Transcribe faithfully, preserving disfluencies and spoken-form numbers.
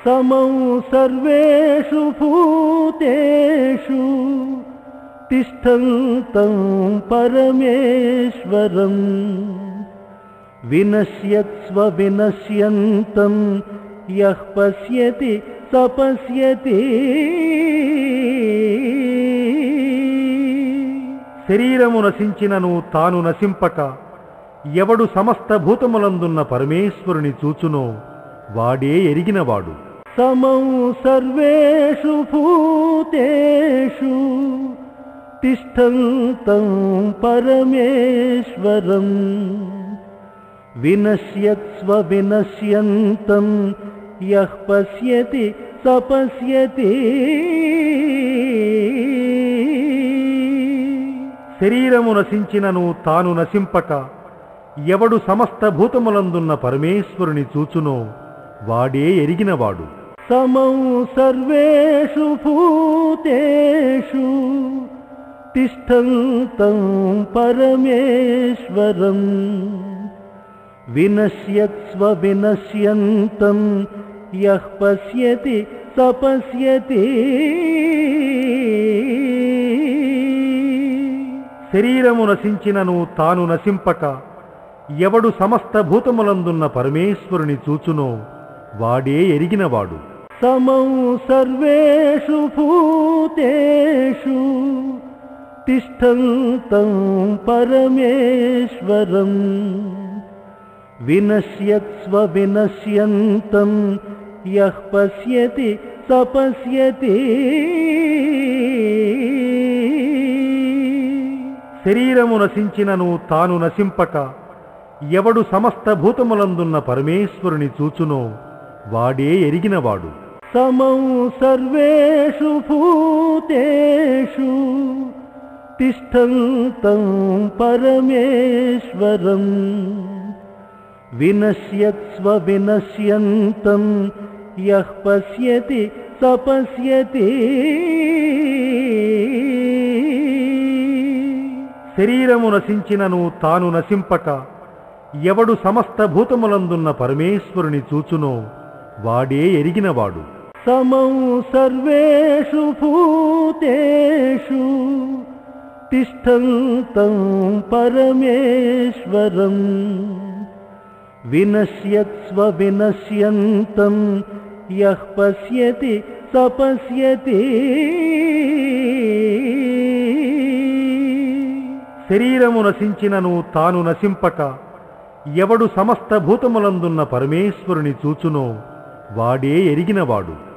సమౌ సర్వేషు భూతేషు తిష్టంతం పరమేశ్వరం వినశ్యత్స్వ వినశ్యంతం యః పశ్యతి స పశ్యతి. శరీరము నశించినను తాను నశింపక ఎవడు సమస్త భూతములందున్న పరమేశ్వరుని చూచునో వాడే ఎరిగినవాడు. సమౌ సర్వేషు భూతేషు తిష్టంతం పరమేశ్వరం వినశ్యత్స్వ వినశ్యంతం యః పశ్యతి స పశ్యతి. శరీరము నశించినను తాను నశింపక ఎవడు సమస్త భూతములందున్న పరమేశ్వరుని చూచునో వాడే ఎరిగినవాడు. సమౌ సర్వేషు భూతేషు తిష్టంతం పరమేశ్వరం వినశ్యత్స్వ వినశ్యంతం యః పశ్యతి స పశ్యతి. శరీరము నశించినను తాను నశింపక ఎవడు సమస్త భూతములందున్న పరమేశ్వరుని చూచునో వాడే ఎరిగినవాడు. సమౌ సర్వేషు భూతేషు తిష్టంతం పరమేశ్వరం వినశ్యత్స్వ వినశ్యంతం యః పశ్యతి స పశ్యతి. శరీరము నశించినను తాను నశింపక ఎవడు సమస్త భూతములందున్న పరమేశ్వరుని చూచునో వాడే ఎరిగినవాడు. సమౌ సర్వేషు భూతేషు తిష్టంతం పరమేశ్వరం వినశ్యత్స్వ వినశ్యంతం యః పశ్యతి స పశ్యతి. శరీరము నశించినను తాను నశింపక ఎవడు సమస్త భూతములందున్న పరమేశ్వరుని చూచునో వాడే ఎరిగినవాడు. సమౌ సర్వేషు భూతేషు తిష్టంతం పరమేశ్వరం వినశ్యత్స్వ వినశ్యంతం యః పశ్యతి స పశ్యతి. శరీరము నశించినను తాను నశింపక ఎవడు సమస్త భూతములందున్న పరమేశ్వరుని చూచునో వాడే ఎరిగినవాడు.